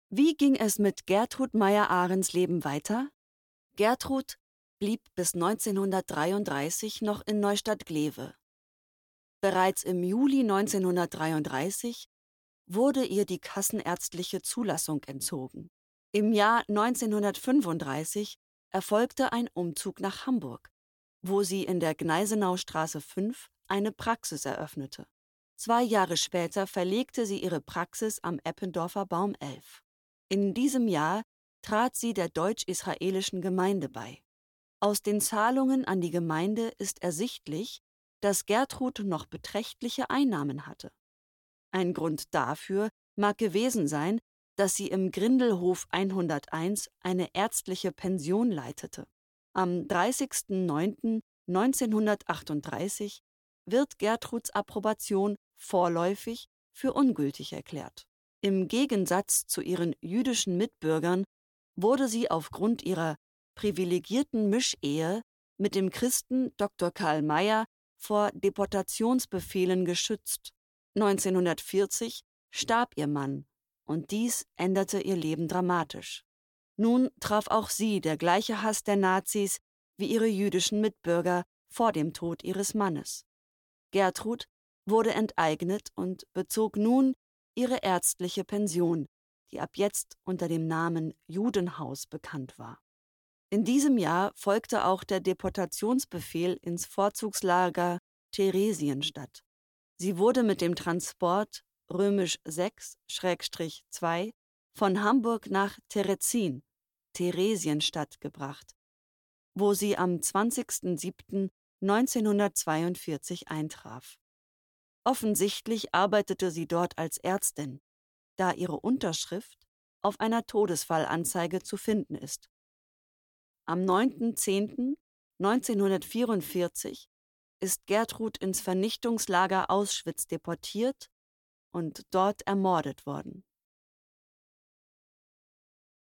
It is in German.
Wie ging es mit Gertrud Meyer-Ahrens Leben weiter? Gertrud blieb bis 1933 noch in Neustadt-Glewe. Bereits im Juli 1933 wurde ihr die kassenärztliche Zulassung entzogen. Im Jahr 1935 erfolgte ein Umzug nach Hamburg, wo sie in der Gneisenaustraße 5 eine Praxis eröffnete. 2 Jahre später verlegte sie ihre Praxis am Eppendorfer Baum 11. In diesem Jahr trat sie der deutsch-israelischen Gemeinde bei. Aus den Zahlungen an die Gemeinde ist ersichtlich, dass Gertrud noch beträchtliche Einnahmen hatte. Ein Grund dafür mag gewesen sein, dass sie im Grindelhof 101 eine ärztliche Pension leitete. Am 30.09.1938 wird Gertruds Approbation vorläufig für ungültig erklärt. Im Gegensatz zu ihren jüdischen Mitbürgern wurde sie aufgrund ihrer privilegierten Mischehe mit dem Christen Dr. Karl Mayer vor Deportationsbefehlen geschützt. 1940 starb ihr Mann und dies änderte ihr Leben dramatisch. Nun traf auch sie der gleiche Hass der Nazis wie ihre jüdischen Mitbürger vor dem Tod ihres Mannes. Gertrud wurde enteignet und bezog nun ihre ärztliche Pension, die ab jetzt unter dem Namen Judenhaus bekannt war. In diesem Jahr folgte auch der Deportationsbefehl ins Vorzugslager Theresienstadt. Sie wurde mit dem Transport VI/2 von Hamburg nach Terezin, Theresienstadt, gebracht, wo sie am 20.07.1942 eintraf. Offensichtlich arbeitete sie dort als Ärztin, da ihre Unterschrift auf einer Todesfallanzeige zu finden ist. Am 9.10.1944 ist Gertrud ins Vernichtungslager Auschwitz deportiert und dort ermordet worden.